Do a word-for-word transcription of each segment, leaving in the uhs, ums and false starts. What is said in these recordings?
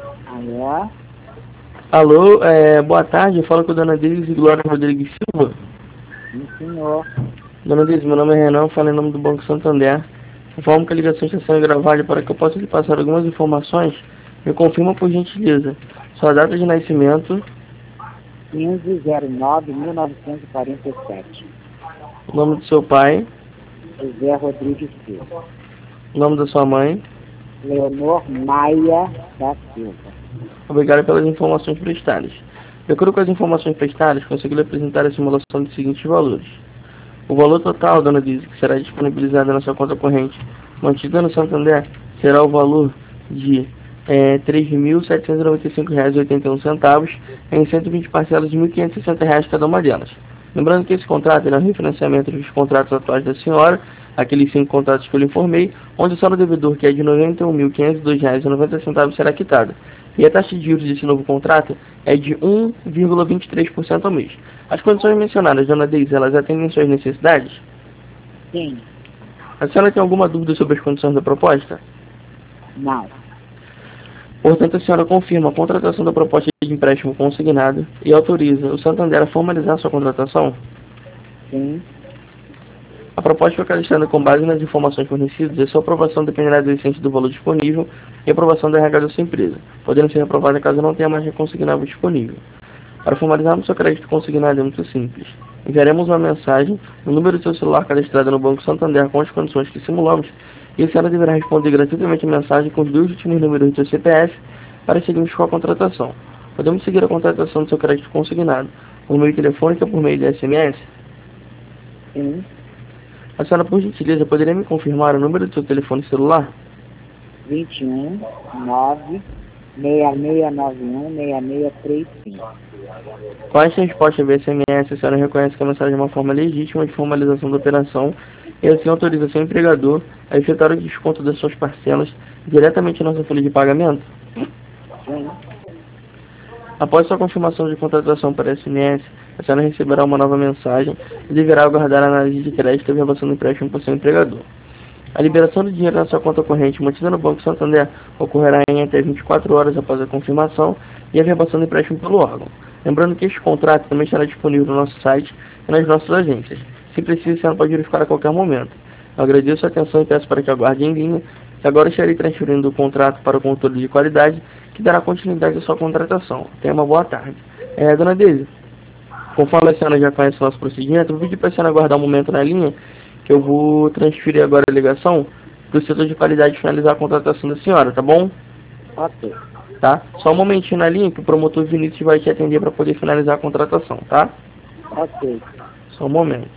Alô? Alô, é, boa tarde, eu falo com a dona Deise Glória Rodrigues Silva. Sim, senhor. Dona Deise, meu nome é Renan, falo em nome do Banco Santander. Informo que a ligação está sendo gravada para que eu possa lhe passar algumas informações. Me confirma por gentileza sua data de nascimento, quinze de zero nove de mil novecentos e quarenta e sete. o nome do seu pai, José Rodrigues Silva. o nome da sua mãe. Leonor Maia da Silva. Obrigado pelas informações prestadas. De acordo com as informações prestadas, consegui lhe apresentar a simulação dos seguintes valores. O valor total, dona Deise, que será disponibilizado na sua conta corrente mantida no Santander, será o valor de é, três mil setecentos e noventa e cinco reais e oitenta e um centavos em cento e vinte parcelas de mil quinhentos e sessenta reais cada uma delas. Lembrando que esse contrato é um refinanciamento dos contratos atuais da senhora, aqueles cinco contratos que eu lhe informei, onde o saldo devedor, que é de noventa e um mil quinhentos e dois reais e noventa centavos, será quitado. E a taxa de juros desse novo contrato é de um vírgula vinte e três por cento ao mês. As condições mencionadas, dona Deise, elas atendem suas necessidades? Sim. A senhora tem alguma dúvida sobre as condições da proposta? Não. Portanto, a senhora confirma a contratação da proposta de empréstimo consignado e autoriza o Santander a formalizar sua contratação? Sim. A proposta foi cadastrada com base nas informações fornecidas e a sua aprovação dependerá da existência do valor disponível e aprovação da R H da sua empresa, podendo ser aprovada caso não tenha margem consignável disponível. Para formalizarmos seu crédito consignado é muito simples. Enviaremos uma mensagem no número do seu celular cadastrado no Banco Santander com as condições que simulamos e a senhora deverá responder gratuitamente a mensagem com os dois últimos números do seu C P F para seguirmos com a contratação. Podemos seguir a contratação do seu crédito consignado por meio telefônico ou por meio de S M S? Sim. A senhora, por gentileza, poderia me confirmar o número do seu telefone celular? vinte e um, nove, seis seis nove um, seis seis três cinco. Com esta resposta via S M S, a senhora reconhece que a mensagem é uma forma legítima de formalização da operação e assim autoriza seu empregador a efetuar o desconto das suas parcelas diretamente na nossa folha de pagamento? Sim. Após sua confirmação de contratação para S M S, a senhora receberá uma nova mensagem e deverá aguardar a análise de crédito e a verbação do empréstimo por seu empregador. A liberação do dinheiro na sua conta corrente mantida no Banco Santander ocorrerá em até vinte e quatro horas após a confirmação e a verbação do empréstimo pelo órgão. Lembrando que este contrato também estará disponível no nosso site e nas nossas agências. Se precisa, a senhora pode verificar a qualquer momento. Eu agradeço a atenção e peço para que aguarde em linha, que agora estarei transferindo o contrato para o controle de qualidade, que dará continuidade à sua contratação. Tenha uma boa tarde. É, dona Deise, conforme a senhora já conhece o nosso procedimento, eu vou pedir para a senhora aguardar um momento na linha, que eu vou transferir agora a ligação para o setor de qualidade finalizar a contratação da senhora, tá bom? Ok. Tá? Só um momentinho na linha que o promotor Vinícius vai te atender para poder finalizar a contratação, tá? Ok. Só um momento.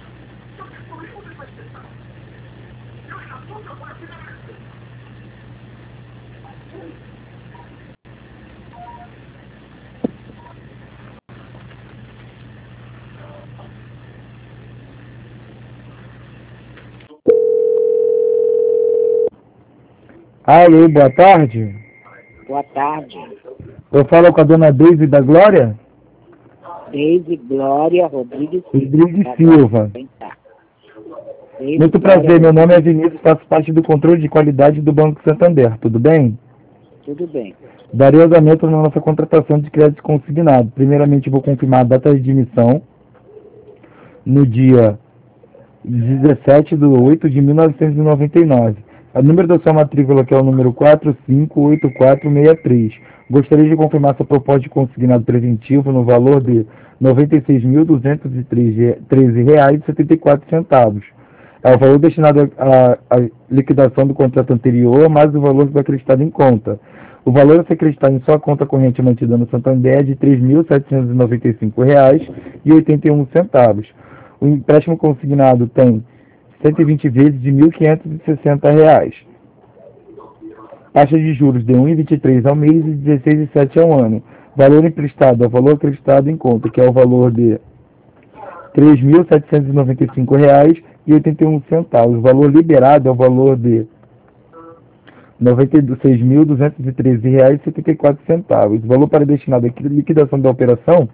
Alô, boa tarde. Boa tarde. Eu falo com a dona Deise da Glória? Deise Glória Rodrigues Rodrigues Tá, Silva. tá. Deise Muito Glória prazer, meu nome é Rodrigues. Vinícius, faço parte do controle de qualidade do Banco Santander, tudo bem? Tudo bem. Darei andamento na nossa contratação de crédito consignado. Primeiramente, vou confirmar a data de emissão no dia dezessete de oito de mil novecentos e noventa e nove. O número da sua matrícula, que é o número quatro cinco oito quatro seis três. Gostaria de confirmar sua proposta de consignado preventivo no valor de noventa e seis mil duzentos e treze reais e setenta e quatro centavos. É o valor destinado à liquidação do contrato anterior, mais o valor que foi acreditado em conta. O valor a ser acreditado em sua conta corrente mantida no Santander é de três mil setecentos e noventa e cinco reais e oitenta e um centavos. O empréstimo consignado tem cento e vinte vezes de mil quinhentos e sessenta reais. Taxa de juros de um vírgula vinte e três ao mês e dezesseis vírgula sete ao ano. Valor emprestado é o valor acreditado em conta, que é o valor de três mil setecentos e noventa e cinco reais e oitenta e um centavos. O valor liberado é o valor de noventa e seis mil duzentos e treze reais e setenta e quatro centavos. O valor para destinado à liquidação da operação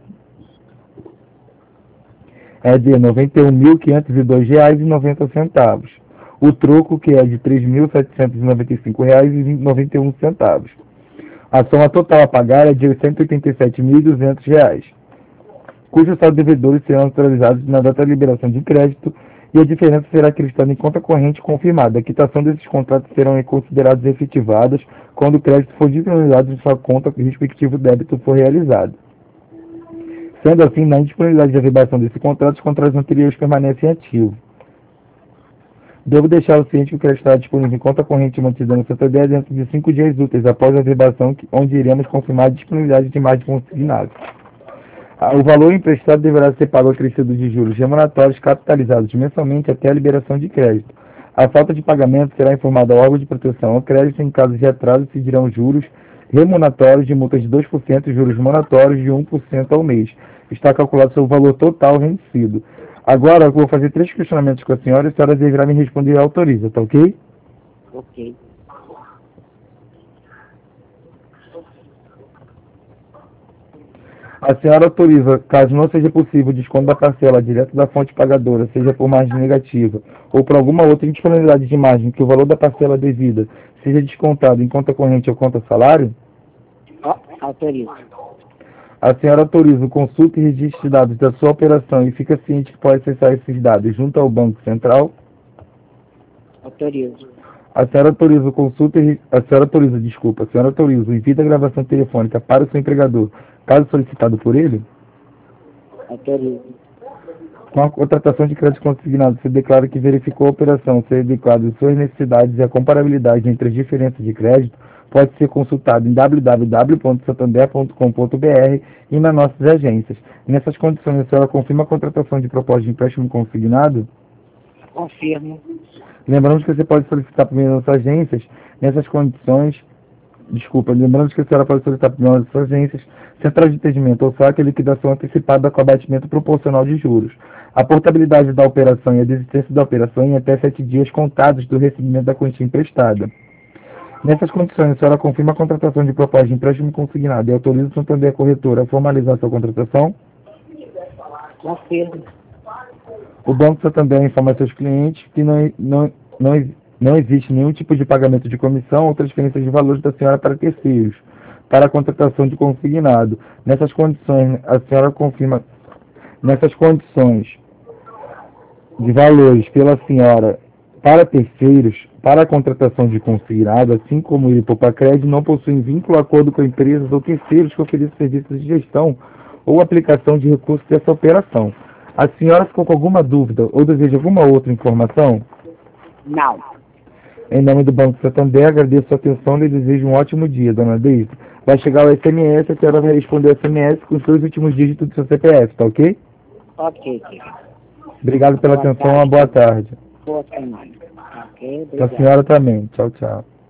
é de noventa e um mil quinhentos e dois reais e noventa centavos. O troco, que é de três mil setecentos e noventa e cinco reais e noventa e um centavos. A soma total a pagar é de cento e oitenta e sete mil e duzentos reais, cujos saldos devedores serão neutralizados na data de liberação de crédito e a diferença será acreditada em conta corrente confirmada. A quitação desses contratos serão considerados efetivadas quando o crédito for disponibilizado em sua conta e o respectivo débito for realizado. Sendo assim, na indisponibilidade de averbação desse contrato, os contratos anteriores permanecem ativos. Devo deixar o ciente que o crédito estará disponível em conta corrente mantida no Santander dentro de cinco dias úteis após a averbação, onde iremos confirmar a disponibilidade de margem consignada. O valor emprestado deverá ser pago acrescido de juros remuneratórios capitalizados mensalmente até a liberação de crédito. A falta de pagamento será informada ao órgão de proteção ao crédito. Em caso de atraso, se dirão juros remuneratórios de multas de dois por cento e juros moratórios de um por cento ao mês. Está calculado sobre o valor total vencido. Agora eu vou fazer três questionamentos com a senhora e a senhora deverá me responder e autoriza, tá ok? Ok. A senhora autoriza, caso não seja possível o desconto da parcela direto da fonte pagadora, seja por margem negativa ou por alguma outra indisponibilidade de margem, que o valor da parcela devida seja descontado em conta corrente ou conta salário? Ó, autorizo. A senhora autoriza o consulta e registro de dados da sua operação e fica ciente que pode acessar esses dados junto ao Banco Central? Autorizo. A senhora autoriza o consulta e... A senhora autoriza, desculpa, a senhora autoriza o envio da gravação telefônica para o seu empregador, caso solicitado por ele? Autorizo. Com a contratação de crédito consignado, você declara que verificou a operação ser adequada às suas necessidades e a comparabilidade entre as diferenças de crédito pode ser consultado em w w w ponto santander ponto com ponto b r e nas nossas agências. Nessas condições, a senhora confirma a contratação de proposta de empréstimo consignado? Confirmo. Lembramos que você pode solicitar primeiro nas nossas agências, nessas condições, desculpa, lembramos que a senhora pode solicitar primeiro nas nossas agências, central de entendimento ou saque, liquidação antecipada com abatimento proporcional de juros. A portabilidade da operação e a desistência da operação em até sete dias contados do recebimento da quantia emprestada. Nessas condições, a senhora confirma a contratação de proposta de empréstimo consignado e autoriza o Santander Corretora a formalizar sua contratação? Confirmo. O Banco Santander informa a seus clientes que não, não, não, não existe nenhum tipo de pagamento de comissão ou transferência de valores da senhora para terceiros, para a contratação de consignado. Nessas condições, a senhora confirma, nessas condições de valores pela senhora para terceiros, para a contratação de consignado, assim como o Hipopacred, não possuem vínculo, acordo com empresas ou terceiros que ofereçam serviços de gestão ou aplicação de recursos dessa operação. A senhora ficou com alguma dúvida ou deseja alguma outra informação? Não. Em nome do Banco Santander, agradeço a atenção e desejo um ótimo dia, dona Deise. Vai chegar o S M S, a senhora vai responder o S M S com os dois últimos dígitos do seu C P F, tá ok? Ok, querido. Obrigado pela Boa atenção, tarde. uma boa tarde. Boa semana. Ok, Para obrigado. a senhora também. Tchau, tchau.